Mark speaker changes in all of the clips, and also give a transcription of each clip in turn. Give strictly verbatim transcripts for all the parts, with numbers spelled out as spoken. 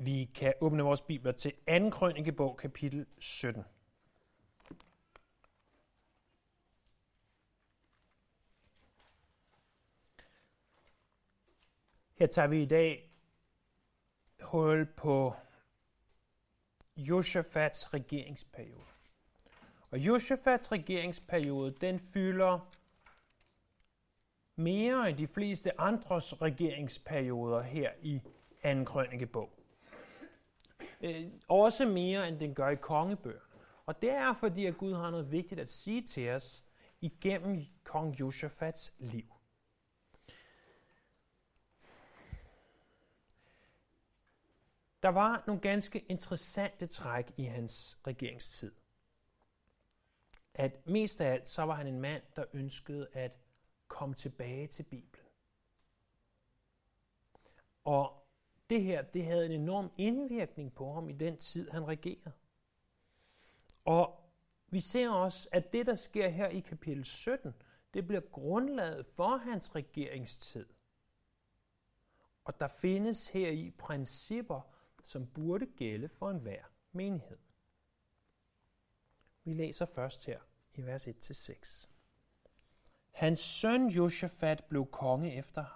Speaker 1: Vi kan åbne vores bibler til anden krønikebog, kapitel sytten. Her tager vi i dag hul på Josafats regeringsperiode. Og Josafats regeringsperiode, den fylder mere end de fleste andres regeringsperioder her i anden krønikebog. Øh, også mere end den gør i kongebøgerne. Og det er fordi, at Gud har noget vigtigt at sige til os igennem kong Josafats liv. Der var nogle ganske interessante træk i hans regeringstid. At mest af alt, så var han en mand, der ønskede at komme tilbage til Bibelen. Og det her, det havde en enorm indvirkning på ham i den tid, han regerede. Og vi ser også, at det, der sker her i kapitel sytten, det bliver grundlaget for hans regeringstid. Og der findes her i principper, som burde gælde for enhver menighed. Vi læser først her i vers et til seks. Hans søn Josafat blev konge efter ham.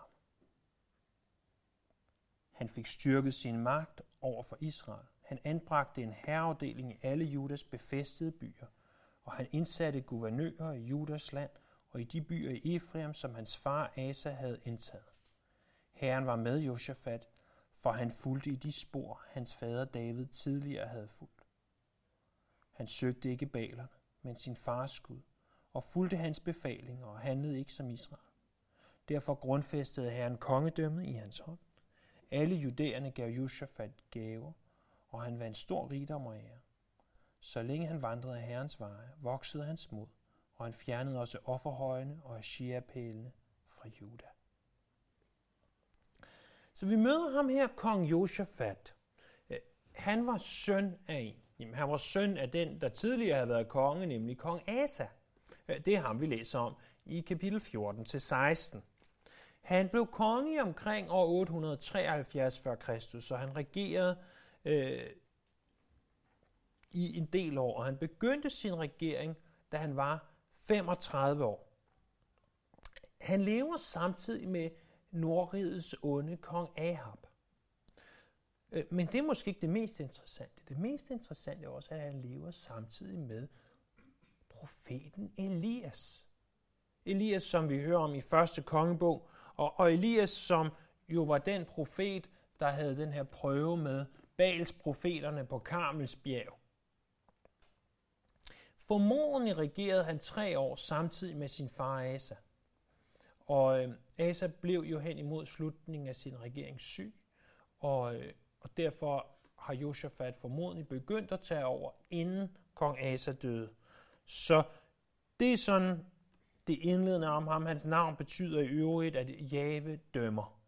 Speaker 1: Han fik styrket sin magt over for Israel. Han anbragte en herreafdeling i alle Judas befæstede byer, og han indsatte guvernører i Judas land og i de byer i Efraim, som hans far Asa havde indtaget. Herren var med Josafat, for han fulgte i de spor, hans fader David tidligere havde fulgt. Han søgte ikke Baalerne, men sin fars Gud, og fulgte hans befalinger og handlede ikke som Israel. Derfor grundfæstede Herren kongedømmet i hans hånd. Alle judæerne gav Josafat gaver, og han vandt stor rigdom og ære. Så længe han vandrede af Herrens veje, voksede hans mod, og han fjernede også offerhøjene og asherapælene fra Juda. Så vi møder ham her, kong Josafat. Han var søn af en. Jamen, han var søn af den, der tidligere havde været konge, nemlig kong Asa. Det er ham, vi læser om i kapitel fjorten til seksten. Han blev konge i omkring år otte hundrede treoghalvfjerds før Kristus, så han regerede øh, i en del år, og han begyndte sin regering, da han var femogtredive år. Han lever samtidig med Nordrigets onde kong Ahab. Men det er måske ikke det mest interessante. Det mest interessante er også, at han lever samtidig med profeten Elias. Elias, som vi hører om i første kongebog, og, og Elias, som jo var den profet, der havde den her prøve med Baals profeterne på Karmels bjerg. Formodentlig regerede han tre år samtidig med sin far Asa. Og øh, Asa blev jo hen imod slutningen af sin regering syg, og, øh, og derfor har Josafat formodentlig begyndt at tage over, inden kong Asa døde. Så det er sådan det indledende om ham. Hans navn betyder i øvrigt, at Jahve dømmer.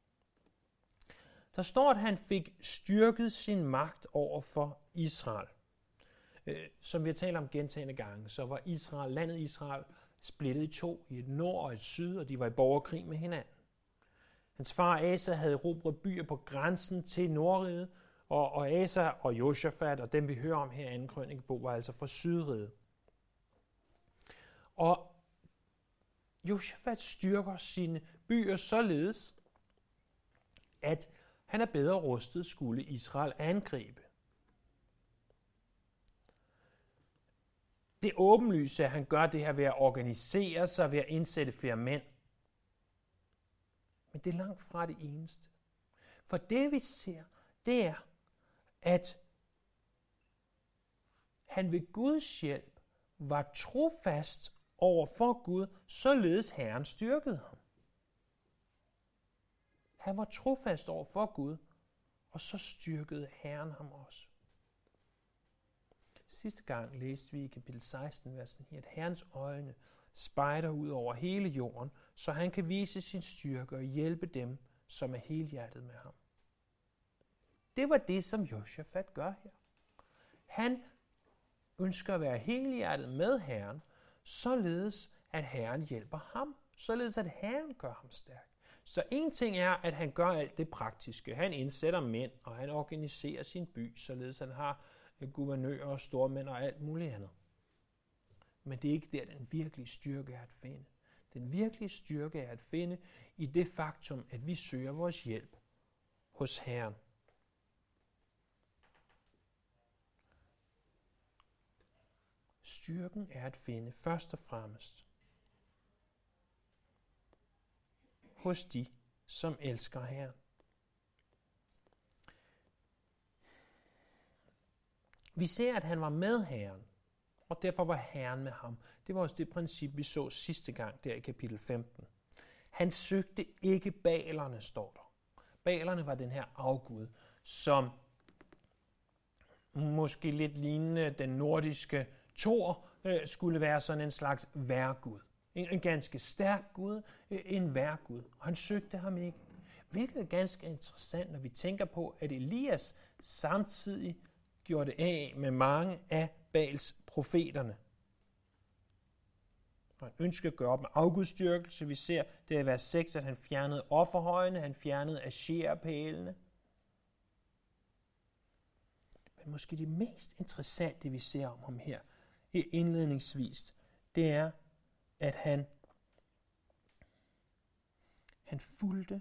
Speaker 1: Der står, at han fik styrket sin magt over for Israel. Øh, som vi har talt om gentagne gange, så var Israel, landet Israel splittet i to, i et nord og et syd, og de var i borgerkrig med hinanden. Hans far Asa havde erobret byer på grænsen til Nordriget, og, og Asa og Josafat, og dem vi hører om her i anden krønikebog, var altså fra Sydriget. Og Josafat styrker sine byer således, at han er bedre rustet, skulle Israel angribe. Det åbenlyse, at han gør det her ved at organisere sig, ved at indsætte flere mænd. Men det er langt fra det eneste. For det vi ser, det er, at han ved Guds hjælp var trofast over for Gud, således Herren styrkede ham. Han var trofast over for Gud, og så styrkede Herren ham også. Sidste gang læste vi i kapitel seksten, versen her, at Herrens øjne spejder ud over hele jorden, så han kan vise sin styrke og hjælpe dem, som er helhjertet med ham. Det var det, som Josafat gør her. Han ønsker at være helhjertet med Herren, således at Herren hjælper ham, således at Herren gør ham stærk. Så en ting er, at han gør alt det praktiske. Han indsætter mænd, og han organiserer sin by, således han har guvernører og stormænd og alt muligt andet. Men det er ikke der, den virkelige styrke er at finde. Den virkelige styrke er at finde i det faktum, at vi søger vores hjælp hos Herren. Styrken er at finde først og fremmest hos de, som elsker Herren. Vi ser, at han var med Herren, og derfor var Herren med ham. Det var også det princip, vi så sidste gang der i kapitel femten. Han søgte ikke Baalerne, står der. Baalerne var den her afgud, som måske lidt lignende den nordiske Thor skulle være sådan en slags værgud. En, en ganske stærk gud, en værgud. Og han søgte ham ikke. Hvilket er ganske interessant, når vi tænker på, at Elias samtidig gjorde det af med mange af Baals profeterne. Og han ønskede at gøre op med afgudstyrkelse. Vi ser det i vers seks, at han fjernede offerhøjene, han fjernede asherpælene. Men måske det mest interessante, vi ser om ham her, indledningsvis, det er, at han, han fulgte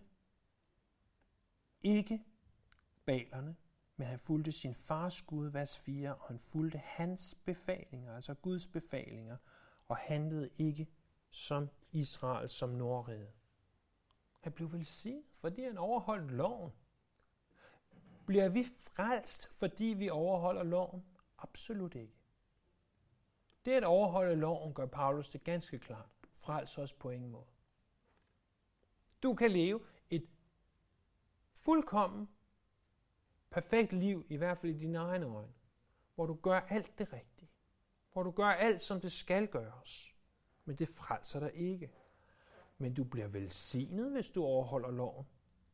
Speaker 1: ikke Baalerne, men han fulgte sin fars Gud, vers fire, og han fulgte hans befalinger, altså Guds befalinger, og handlede ikke som Israel, som Nordriget. Han blev velsignet, fordi han overholdt loven. Bliver vi frelst, fordi vi overholder loven? Absolut ikke. Det at overholde loven gør Paulus det ganske klart. Frels os på ingen måde. Du kan leve et fuldkommen perfekt liv, i hvert fald i dine egne øjne, hvor du gør alt det rigtige. Hvor du gør alt, som det skal gøres. Men det frelser dig ikke. Men du bliver velsignet, hvis du overholder loven.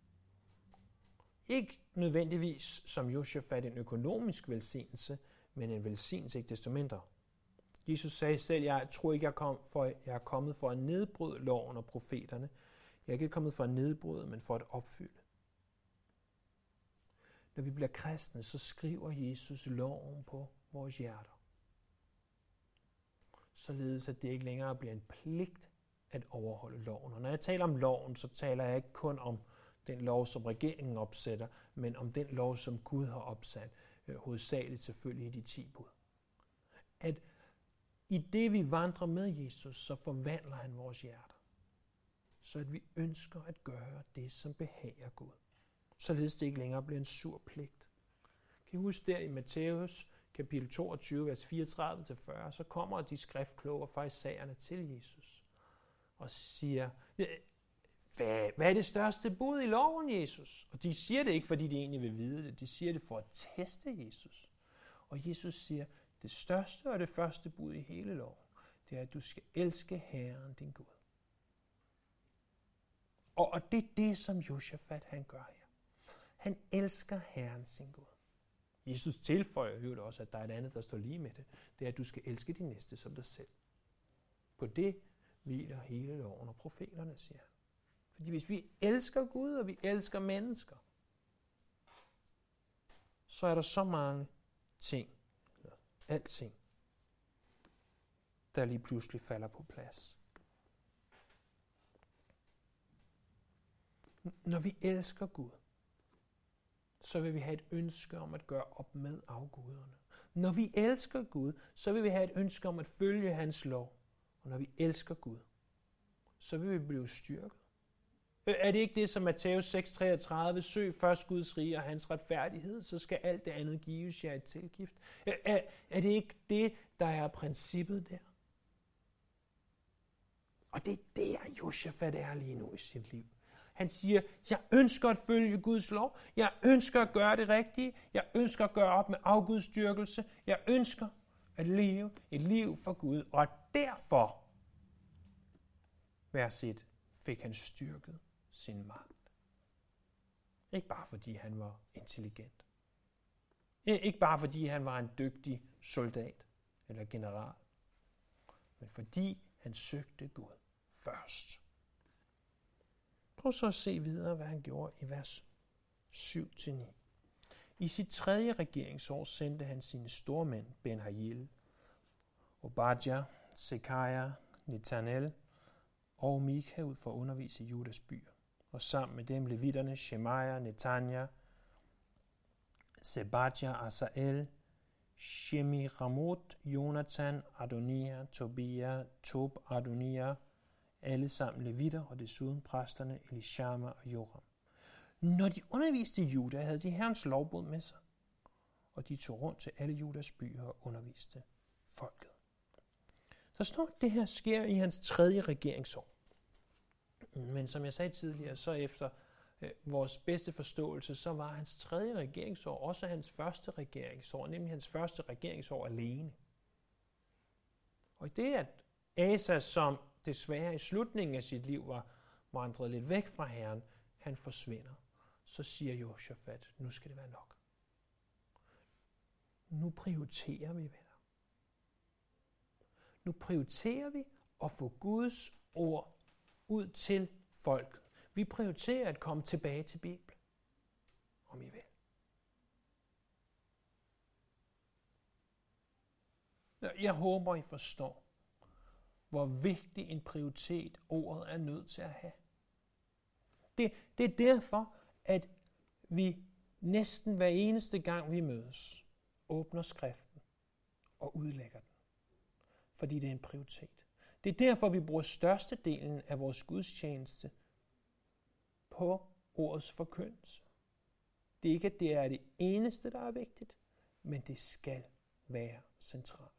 Speaker 1: Ikke nødvendigvis som Josafat en økonomisk velsignelse, men en velsignelse ikke desto mindre. Jesus sagde selv, jeg tror ikke, jeg, kom for, jeg er kommet for at nedbryde loven og profeterne. Jeg er ikke kommet for at nedbryde, men for at opfylde. Når vi bliver kristne, så skriver Jesus loven på vores hjerter. Således at det ikke længere bliver en pligt at overholde loven. Og når jeg taler om loven, så taler jeg ikke kun om den lov, som regeringen opsætter, men om den lov, som Gud har opsat, øh, hovedsageligt selvfølgelig i de ti bud. At i det vi vandrer med Jesus, så forvandler han vores hjerter. Så at vi ønsker at gøre det, som behager Gud. Således det ikke længere bliver en sur pligt. Kan I huske der i Matthæus kapitel toogtyve, vers fireogtredive til fyrre, så kommer de skriftkloge og farisæerne til Jesus og siger, hvad, hvad er det største bud i loven, Jesus? Og de siger det ikke, fordi de egentlig vil vide det. De siger det for at teste Jesus. Og Jesus siger, det største og det første bud i hele loven, det er, at du skal elske Herren, din Gud. Og, og det er det, som Josafat han gør her. Han elsker Herren, sin Gud. Jesus tilføjer jo også, at der er et andet, der står lige med det. Det er, at du skal elske din næste som dig selv. På det hviler hele loven og profeterne, siger han. Fordi hvis vi elsker Gud, og vi elsker mennesker, så er der så mange ting, alting, der lige pludselig falder på plads. Når vi elsker Gud, så vil vi have et ønske om at gøre op med afguderne. Når vi elsker Gud, så vil vi have et ønske om at følge hans lov. Og når vi elsker Gud, så vil vi blive styrket. Er det ikke det, som Matthæus seks treogtredive, søg først Guds rige og hans retfærdighed, så skal alt det andet gives jer et tilgift? Er, er det ikke det, der er princippet der? Og det er der, Josafat er lige nu i sit liv. Han siger, jeg ønsker at følge Guds lov. Jeg ønsker at gøre det rigtige. Jeg ønsker at gøre op med afgudstyrkelse. Jeg ønsker at leve et liv for Gud. Og derfor, vers et, fik han styrket sin magt. Ikke bare fordi han var intelligent. Ikke bare fordi han var en dygtig soldat eller general. Men fordi han søgte Gud først. Prøv så at se videre, hvad han gjorde i vers syv til ni. I sit tredje regeringsår sendte han sine stormænd, Ben-Hail, Obadja, Sekaja, Netanel og Mika ud for at undervise i Judas byer. Og sammen med dem levitterne Shemaja, Netanja, Sebadja, Asael, Shemiramot, Jonathan, Adonia, Tobia, Tob, Adonia, alle sammen levitter, og desuden præsterne Elishama og Joram. Når de underviste i Juda, havde de Herrens lovbud med sig, og de tog rundt til alle Judas byer og underviste folket. Der står, at det her sker i hans tredje regeringsår. Men som jeg sagde tidligere, så efter øh, vores bedste forståelse, så var hans tredje regeringsår også hans første regeringsår, nemlig hans første regeringsår alene. Og i det, at Asa, som desværre i slutningen af sit liv var vandret lidt væk fra Herren, han forsvinder, så siger Josafat, nu skal det være nok. Nu prioriterer vi, venner. Nu prioriterer vi at få Guds ord ud til folket. Vi prioriterer at komme tilbage til Bibelen, om I vil. Jeg håber, I forstår, hvor vigtig en prioritet ordet er nødt til at have. Det, det er derfor, at vi næsten hver eneste gang, vi mødes, åbner skriften og udlægger den. Fordi det er en prioritet. Det er derfor, vi bruger størstedelen af vores gudstjeneste på ordets forkyndelse. Det er ikke, at det er det eneste, der er vigtigt, men det skal være centralt.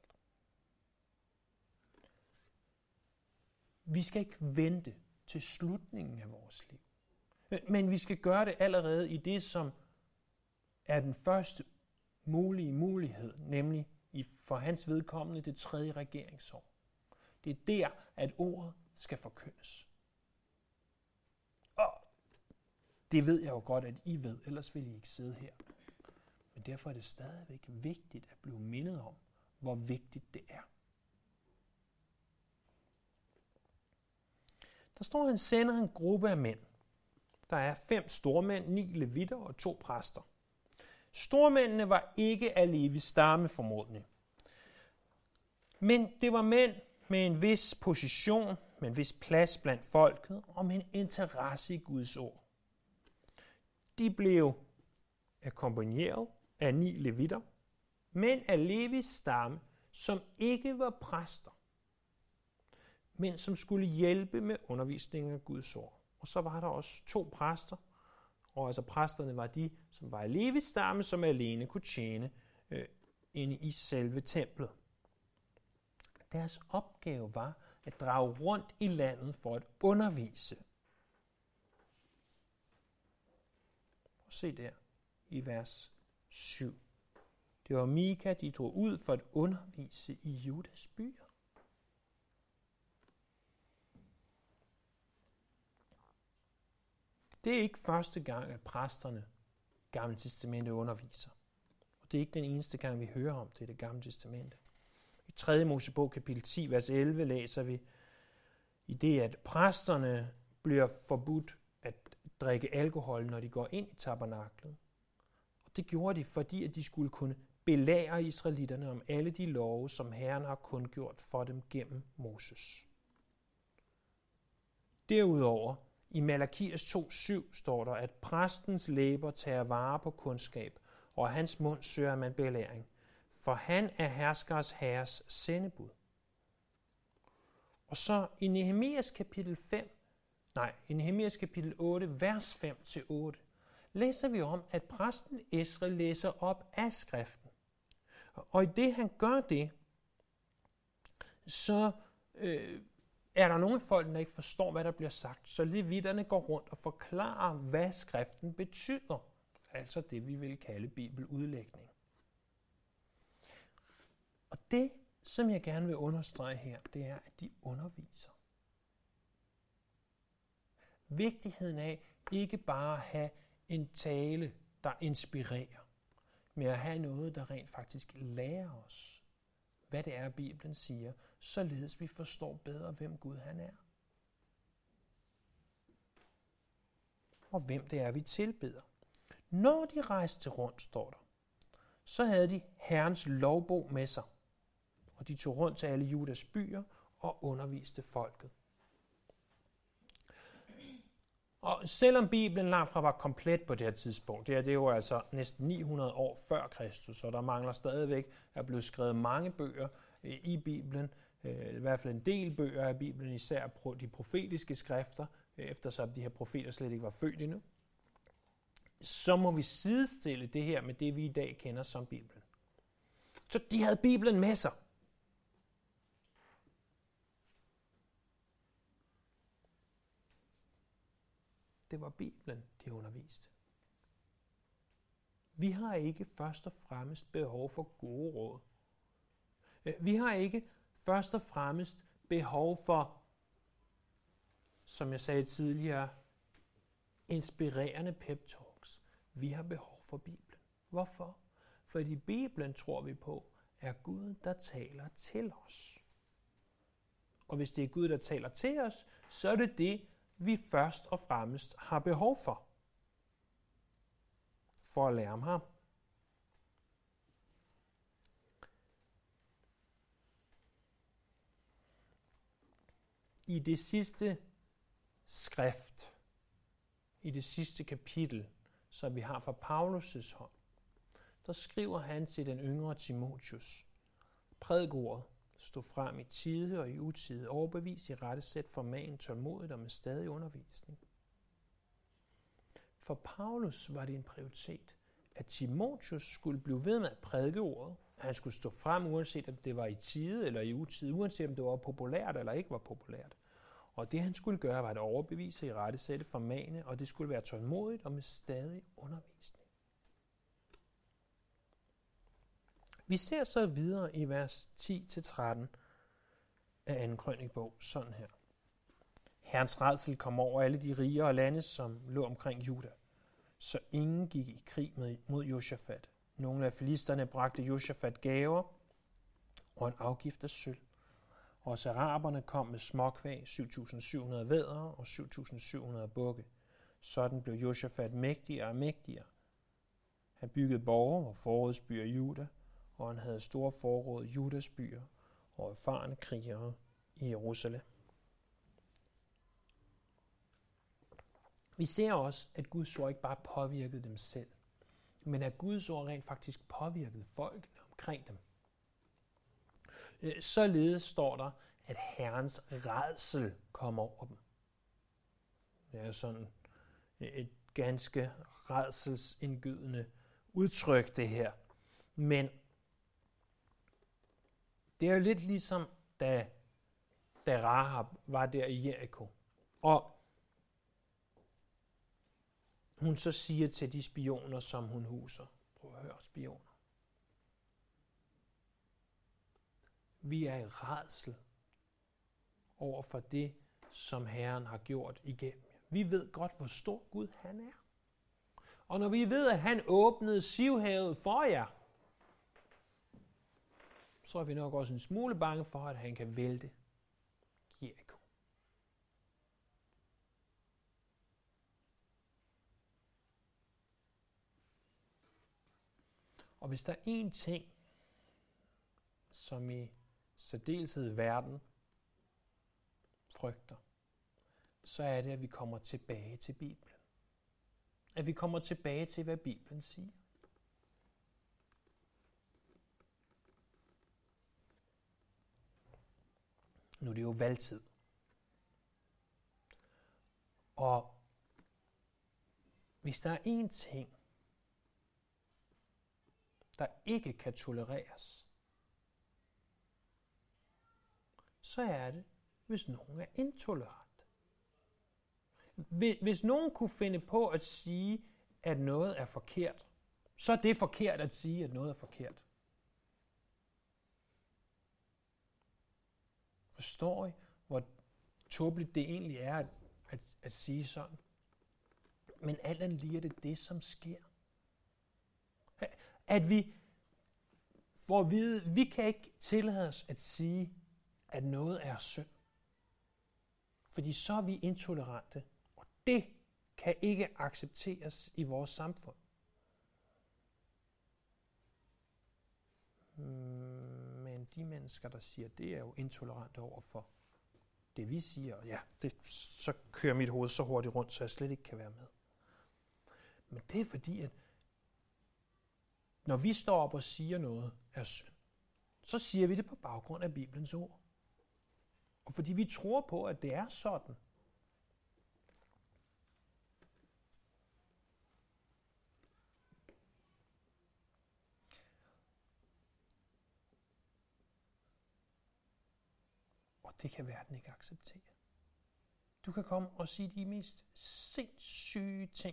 Speaker 1: Vi skal ikke vente til slutningen af vores liv. Men vi skal gøre det allerede i det, som er den første mulige mulighed, nemlig i for hans vedkommende det tredje regeringsår. Det er der, at ordet skal forkyndes. Og det ved jeg jo godt, at I ved, ellers vil I ikke sidde her. Men derfor er det stadigvæk vigtigt at blive mindet om, hvor vigtigt det er. Der står, at han sender en gruppe af mænd. Der er fem stormænd, ni levitter og to præster. Stormændene var ikke af Levis stamme formodentlig. Men det var mænd med en vis position, med en vis plads blandt folket og med en interesse i Guds ord. De blev akkompagneret af ni levitter, men af Levis stamme, som ikke var præster, men som skulle hjælpe med undervisningen af Guds ord. Og så var der også to præster, og altså præsterne var de, som var af Levis stamme, som alene kunne tjene øh, inde i selve templet. Deres opgave var at drage rundt i landet for at undervise. Prøv at se der i vers syv. Det var Mika, de drog ud for at undervise i Judas byer. Det er ikke første gang, at præsterne i Gamle Testamente underviser. Og det er ikke den eneste gang, vi hører om det i det Gamle Testamente. I tredje Mosebog kapitel ti, vers elleve læser vi, i det, at præsterne bliver forbudt at drikke alkohol, når de går ind i tabernaklet. Og det gjorde de, fordi at de skulle kunne belære israelitterne om alle de love, som Herren har kundgjort for dem gennem Moses. Derudover, i Malakias to syv står der, at præstens læber tager vare på kundskab, og af hans mund søger man belæring, for han er herskers herres sendebud. Og så i Nehemias kapitel fem, nej, i Nehemias kapitel otte, vers fem til otte, læser vi om, at præsten Esra læser op af skriften. Og i det han gør det, så øh, er der nogle af folkene, der ikke forstår, hvad der bliver sagt, så levitterne går rundt og forklarer, hvad skriften betyder. Altså det, vi vil kalde bibeludlægning. Og det, som jeg gerne vil understrege her, det er, at de underviser. Vigtigheden af ikke bare at have en tale, der inspirerer, men at have noget, der rent faktisk lærer os, hvad det er, Bibelen siger, således vi forstår bedre, hvem Gud han er. og hvem det er, vi tilbeder. Når de rejste rundt, står der, så havde de Herrens lovbog med sig, og de tog rundt til alle Judas byer og underviste folket. Og selvom Bibelen langt fra var komplet på det her tidspunkt, det, her, det er jo altså næsten ni hundrede år før Kristus, og der mangler stadigvæk at blive skrevet mange bøger i Bibelen, i hvert fald en del bøger af Bibelen, især de profetiske skrifter, eftersom de her profeter slet ikke var født endnu, så må vi sidestille det her med det, vi i dag kender som Bibelen. Så de havde Bibelen med sig. Det var Bibelen, de underviste. Vi har ikke først og fremmest behov for gode råd. Vi har ikke først og fremmest behov for, som jeg sagde tidligere, inspirerende pep talks. Vi har behov for Bibelen. Hvorfor? Fordi Bibelen, tror vi på, er Gud, der taler til os. Og hvis det er Gud, der taler til os, så er det det, vi først og fremmest har behov for. For at lære om ham. I det sidste skrift, i det sidste kapitel, som vi har fra Paulus' hånd, der skriver han til den yngre Timotheus: prædik ordet, stå frem i tide og i utide, overbevis i rettesæt, forman tålmodigt og med stadig undervisning. For Paulus var det en prioritet, at Timotheus skulle blive ved med at prædike ordet. Han skulle stå frem, uanset om det var i tide eller i utide, uanset om det var populært eller ikke var populært. Og det han skulle gøre, var at overbevise i rettesætte, formane, og det skulle være tålmodigt og med stadig undervisning. Vi ser så videre i vers ti til tretten af anden krønikebog sådan her. Herrens rædsel kom over alle de riger og lande, som lå omkring Juda, så ingen gik i krig mod Josafat. Nogle af filisterne bragte Josafat gaver og en afgift af sølv. Også araberne kom med småkvæg, syv tusind syv hundrede væddere og syv tusind syv hundrede bukke. Sådan blev Josafat mægtigere og mægtigere. Han byggede borge og forrådsbyer i Juda, og han havde store forråd i Judas byer og erfarne krigere i Jerusalem. Vi ser også, at Guds ord ikke bare påvirkede dem selv, men at Guds ord rent faktisk påvirkede folkene omkring dem. Således står der, at Herrens rædsel kom over dem. Det er sådan et ganske rædselsindgydende udtryk, det her. Men det er jo lidt ligesom, da, da Rahab var der i Jericho. Og hun så siger til de spioner, som hun huser. Prøv at høre, spioner. Vi er i rædsel over for det, som Herren har gjort igennem jer. Vi ved godt, hvor stor Gud han er. Og når vi ved, at han åbnede Sivhavet for jer, så er vi nok også en smule bange for, at han kan vælte Jericho. Og hvis der er én ting, som i særdeleshed verden frygter, så er det, at vi kommer tilbage til Bibelen. At vi kommer tilbage til, hvad Bibelen siger. Nu er det jo valgtid. Og hvis der er én ting, der ikke kan tolereres, så er det, hvis nogen er intolerant. Hvis nogen kunne finde på at sige, at noget er forkert, så er det forkert at sige, at noget er forkert. Forstår I, hvor tåbeligt det egentlig er at, at, at sige sådan? Men alt andet lige er det det, som sker. At vi får at vide, vi kan ikke tillade os at sige, at noget er synd. Fordi så er vi intolerante, og det kan ikke accepteres i vores samfund. Men de mennesker, der siger, det er jo intolerante overfor det, vi siger, ja, det, så kører mit hoved så hurtigt rundt, så jeg slet ikke kan være med. Men det er fordi, at når vi står op og siger noget er synd, så siger vi det på baggrund af Bibelens ord. Og fordi vi tror på, at det er sådan. Og det kan verden ikke acceptere. Du kan komme og sige de mest sindssyge ting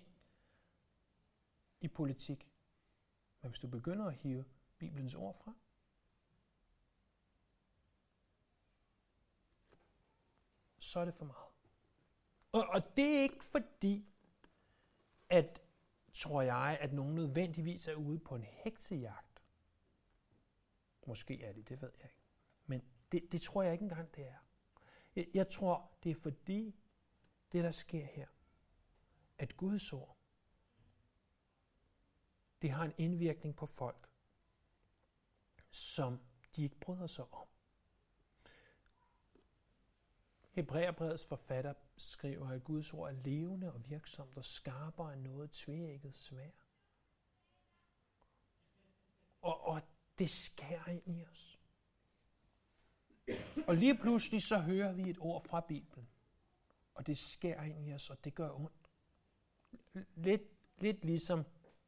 Speaker 1: i politik. Men hvis du begynder at hive Bibelens ord fra, så er det for meget. Og, og det er ikke fordi, at, tror jeg, at nogen nødvendigvis er ude på en heksejagt. Måske er det, det ved jeg ikke. Men det, det tror jeg ikke engang, det er. Jeg, jeg tror, det er fordi, det der sker her, at Guds ord, det har en indvirkning på folk, som de ikke bryder sig om. Hebræerbrevets forfatter skriver, at Guds ord er levende og virksomt og skarpere end noget tveægget sværd. Og, og det skærer ind i os. Og lige pludselig så hører vi et ord fra Bibelen, og det skærer ind i os, og det gør ondt. Lidt, lidt ligesom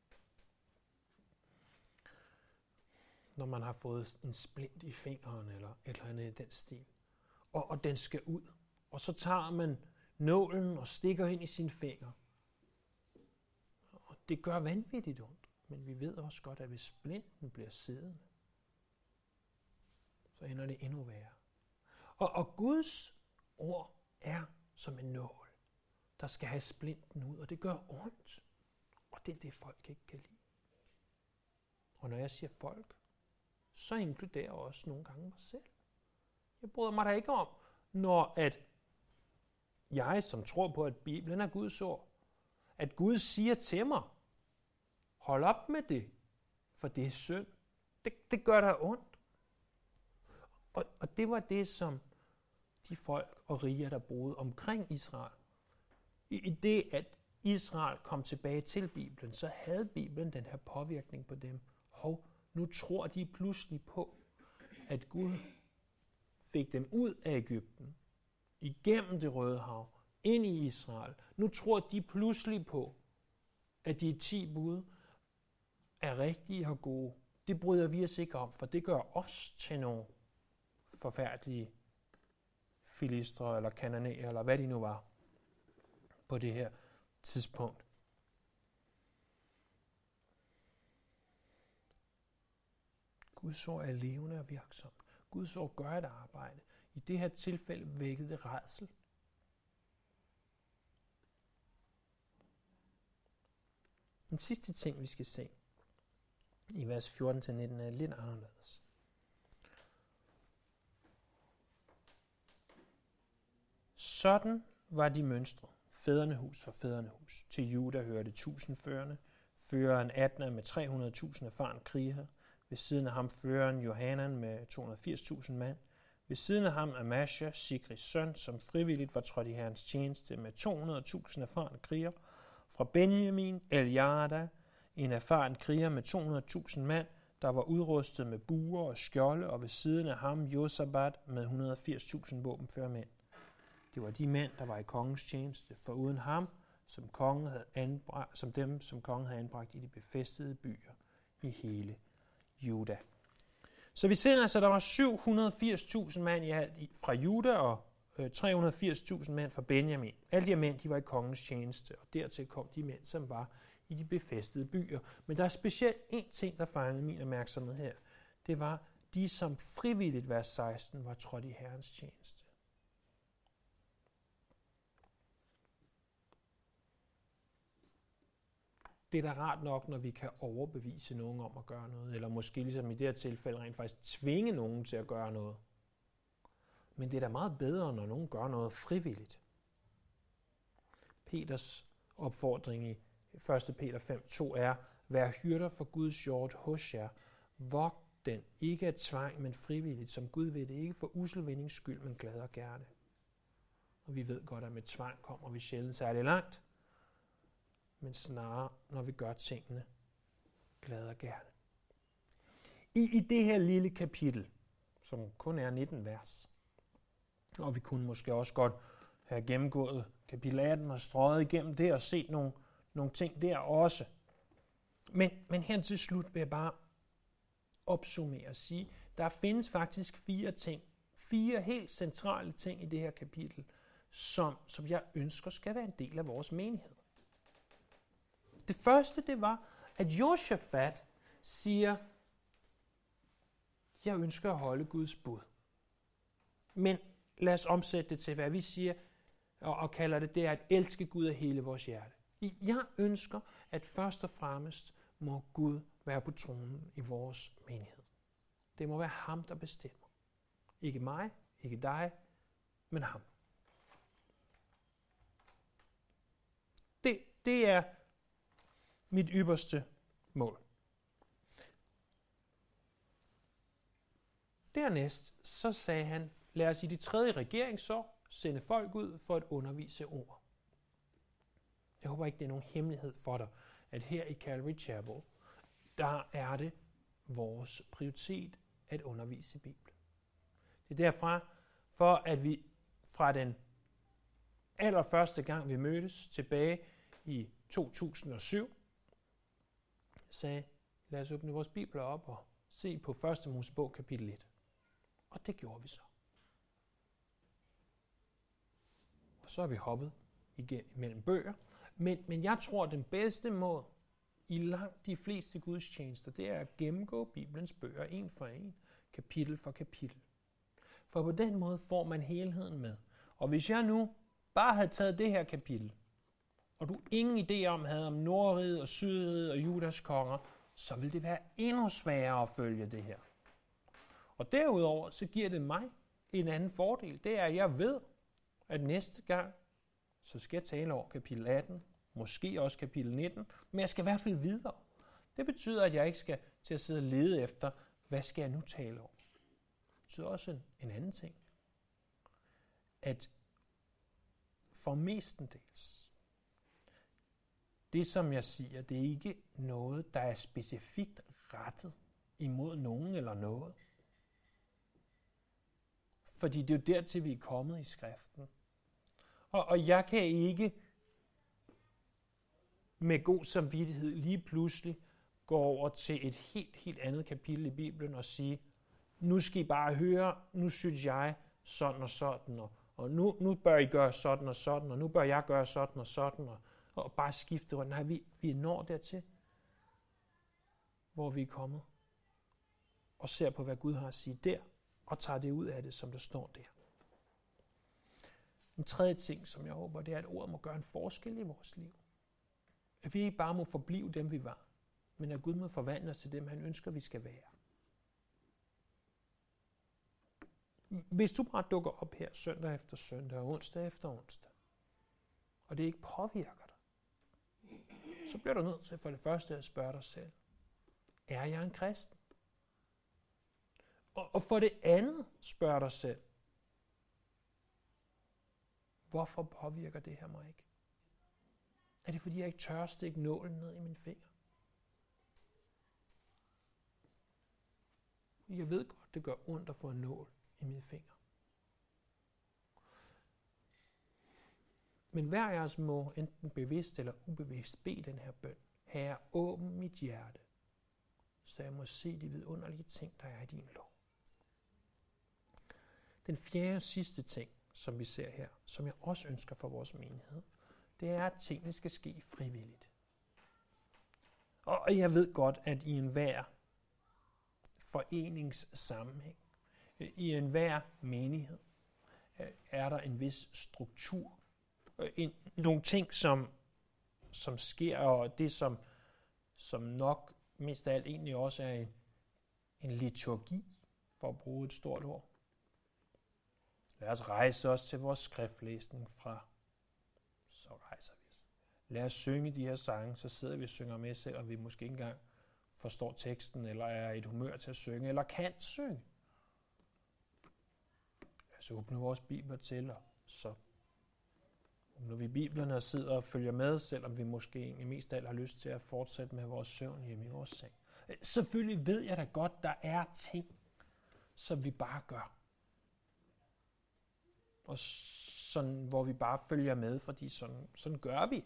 Speaker 1: når man har fået en splint i fingeren eller et eller andet i den stil. Og, og den skal ud. Og så tager man nålen og stikker ind i sin finger. Og det gør vanvittigt ondt. Men vi ved også godt, at hvis splinten bliver siddende, så ender det endnu værre. Og, og Guds ord er som en nål, der skal have splinten ud, og det gør ondt. Og det er det, folk ikke kan lide. Og når jeg siger folk, så inkluderer jeg også nogle gange mig selv. Jeg bryder mig da ikke om, når at jeg, som tror på, at Bibelen er Guds ord, at Gud siger til mig, hold op med det, for det er synd. Det, det gør der ondt. Og, og det var det, som de folk og riger, der boede omkring Israel, i, i det, at Israel kom tilbage til Bibelen, så havde Bibelen den her påvirkning på dem. Og nu tror de pludselig på, at Gud fik dem ud af Egypten, igennem det Røde Hav, ind i Israel. Nu tror de pludselig på, at de ti bud er rigtige og gode. Det bryder vi os ikke om, for det gør os til nogle forfærdelige filistre eller kananæer, eller hvad de nu var på det her tidspunkt. Guds ord er levende og virksomt. Guds ord gør et arbejde. I det her tilfælde vækkede det rædsel. Den sidste ting, vi skal se i vers fjorten til nitten, er lidt anderledes. Sådan var de mønstre. Fædrenehus for fædrenehus. Til Juda hørte tusindførende. Føreren Adna med tre hundrede tusind erfaren krigere. Ved siden af ham føreren Johanan med to hundrede og firs tusind mand. Ved siden af ham Amasja, Sikris søn, som frivilligt var trådt i Herrens tjeneste med to hundrede tusind erfarne krigere. Fra Benjamin, Eliada, en erfaren kriger med to hundrede tusind mand, der var udrustet med buer og skjolde, og ved siden af ham Josabat med et hundrede og firs tusind våbenføre mænd. Det var de mænd, der var i kongens tjeneste, for uden ham, som, kongen havde anbragt, som dem, som kongen havde anbragt i de befæstede byer i hele Juda. Så vi ser altså, at der var syv hundrede og firs tusind mand i alt fra Juda og øh, tre hundrede og firs tusind mand fra Benjamin. Alle de her mænd, de var i kongens tjeneste, og dertil kom de mænd, som var i de befæstede byer. Men der er specielt en ting, der fangede min opmærksomhed her. Det var de, som frivilligt, vers seksten, var trådt i Herrens tjeneste. Det er da rart nok, når vi kan overbevise nogen om at gøre noget, eller måske ligesom i det her tilfælde rent faktisk tvinge nogen til at gøre noget. Men det er da meget bedre, når nogen gør noget frivilligt. Peters opfordring i første Peter fem to er, vær hyrder for Guds hjort hos jer, vogt den, ikke af tvang, men frivilligt, som Gud ved det, ikke for usel skyld, men glad og gerne. Og vi ved godt, at med tvang kommer vi sjældent særlig langt, men snarere, når vi gør tingene glad og gerne. I, I det her lille kapitel, som kun er nitten vers, og vi kunne måske også godt have gennemgået kapitel atten og strøget igennem det og set nogle, nogle ting der også. Men, men her til slut vil jeg bare opsummere og sige, der findes faktisk fire ting, fire helt centrale ting i det her kapitel, som, som jeg ønsker skal være en del af vores menighed. Det første, det var, at Josafat siger, jeg ønsker at holde Guds bud. Men lad os omsætte det til, hvad vi siger, og, og kalder det, det er at elske Gud af hele vores hjerte. Jeg ønsker, at først og fremmest må Gud være på tronen i vores menighed. Det må være ham, der bestemmer. Ikke mig, ikke dig, men ham. Det, det er mit ypperste mål. Dernæst så sagde han, lad os i det tredje regeringsår sende folk ud for at undervise ord. Jeg håber ikke, det er nogen hemmelighed for dig, at her i Calvary Chapel, der er det vores prioritet at undervise i Bibelen. Det er derfra, for at vi fra den allerførste gang, vi mødtes tilbage i to tusind og syv, sagde, lad os åbne vores bibler op og se på første Mosebog kapitel et. Og det gjorde vi så. Og så er vi hoppet igen mellem bøger. Men, men jeg tror, at den bedste måde i langt de fleste gudstjenester, det er at gennemgå Bibelens bøger en for en, kapitel for kapitel. For på den måde får man helheden med. Og hvis jeg nu bare havde taget det her kapitel, og du ingen idé om havde om Nordriget og Sydriget og Judas konger, så ville det være endnu sværere at følge det her. Og derudover så giver det mig en anden fordel. Det er, at jeg ved, at næste gang, så skal jeg tale over kapitel atten, måske også kapitel nitten, men jeg skal i hvert fald videre. Det betyder, at jeg ikke skal til at sidde og lede efter, hvad skal jeg nu tale om. Det betyder også en, en anden ting. At for mestendels, det som jeg siger, det er ikke noget, der er specifikt rettet imod nogen eller noget. Fordi det er jo dertil, vi er kommet i skriften. Og, og jeg kan ikke med god samvittighed lige pludselig gå over til et helt, helt andet kapitel i Bibelen og sige, nu skal I bare høre, nu synes jeg sådan og sådan, og, og nu, nu bør I gøre sådan og sådan, og nu bør jeg gøre sådan og sådan, og, og bare skifte rundt. Nej, vi, vi når dertil, hvor vi er kommet, og ser på, hvad Gud har at sige der, og tager det ud af det, som der står der. En tredje ting, som jeg håber, det er, at ordet må gøre en forskel i vores liv. At vi ikke bare må forblive dem, vi var, men at Gud må forvandle os til dem, han ønsker, vi skal være. Hvis du bare dukker op her søndag efter søndag og onsdag efter onsdag, og det ikke påvirker dig, så bliver du nødt til for det første at spørge dig selv, er jeg en kristen? Og for det andet spørg dig selv, hvorfor påvirker det her mig ikke? Er det fordi, jeg ikke tør stikke nålen ned i min finger? Jeg ved godt, det gør ondt at få en nål i mine fingre. Men hver af os må enten bevidst eller ubevidst bede den her bøn. Herre, åbn mit hjerte, så jeg må se de vidunderlige ting, der er i din lov. Den fjerde og sidste ting, som vi ser her, som jeg også ønsker for vores menighed, det er, at tingene skal ske frivilligt. Og jeg ved godt, at i enhver foreningssammenhæng, i enhver menighed, er der en vis struktur. En, nogle ting, som, som sker, og det som, som nok mest af alt egentlig også er en, en liturgi, for at bruge et stort ord. Lad os rejse os til vores skriftlæsning fra, så rejser vi os. lad os synge de her sange, så sidder vi og synger med, selvom vi måske ikke engang forstår teksten, eller er i et humør til at synge, eller kan synge. Lad os åbne vores bibler til, og så åbner vi biblerne og sidder og følger med, selvom vi måske egentlig mest af alt har lyst til at fortsætte med vores søvn hjemme i vores seng. Selvfølgelig ved jeg da godt, der er ting, som vi bare gør. Og sådan, hvor vi bare følger med, fordi sådan, sådan gør vi.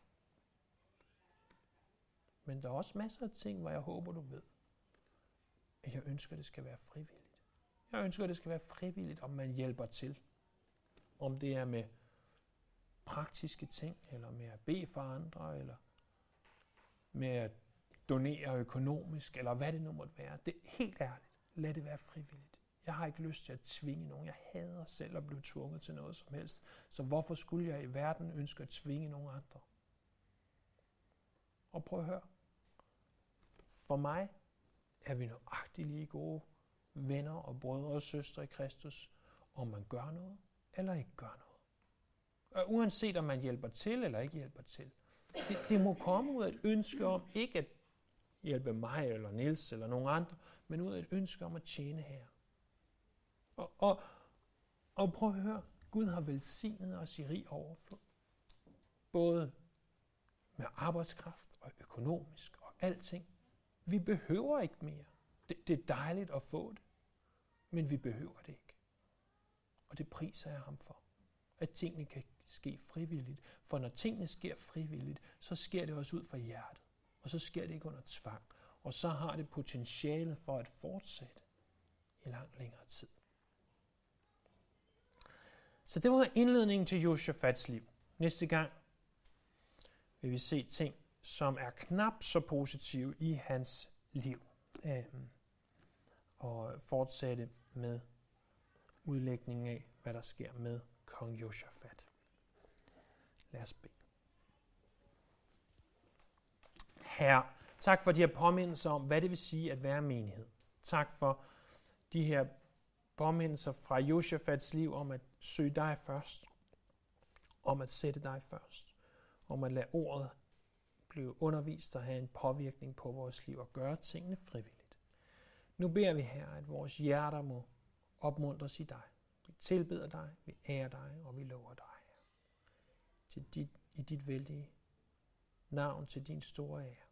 Speaker 1: Men der er også masser af ting, hvor jeg håber, du ved, at jeg ønsker, at det skal være frivilligt. Jeg ønsker, at det skal være frivilligt, om man hjælper til. Om det er med praktiske ting, eller med at bede for andre, eller med at donere økonomisk, eller hvad det nu måtte være. Det er helt ærligt. Lad det være frivilligt. Jeg har ikke lyst til at tvinge nogen. Jeg hader selv at blive tvunget til noget som helst. Så hvorfor skulle jeg i verden ønske at tvinge nogen andre? Og prøv at høre. For mig er vi nøjagtigt lige gode venner og brødre og søstre i Kristus, om man gør noget eller ikke gør noget. Og uanset om man hjælper til eller ikke hjælper til. Det, det må komme ud af et ønske om ikke at hjælpe mig eller Niels eller nogen andre, men ud af et ønske om at tjene her. Og, og, og prøv at høre, Gud har velsignet os i rig overflod. Både med arbejdskraft og økonomisk og alting. Vi behøver ikke mere. Det, det er dejligt at få det, men vi behøver det ikke. Og det priser jeg ham for, at tingene kan ske frivilligt. For når tingene sker frivilligt, så sker det også ud fra hjertet. Og så sker det ikke under tvang. Og så har det potentialet for at fortsætte i langt længere tid. Så det var indledningen til Josafats liv. Næste gang vil vi se ting, som er knap så positive i hans liv. Øhm, og fortsætte med udlægningen af, hvad der sker med kong Josafat. Lad os bede. Herre, tak for de her påmindelser om, hvad det vil sige at være menighed. Tak for de her påmindelser fra Josafats liv om at søge dig først, om at sætte dig først, om at lade ordet blive undervist og have en påvirkning på vores liv og gøre tingene frivilligt. Nu beder vi, Herre, at vores hjerter må opmuntres i dig. Vi tilbeder dig, vi ærer dig, og vi lover dig, Herre. Til dit, i dit vældige navn, til din store ære.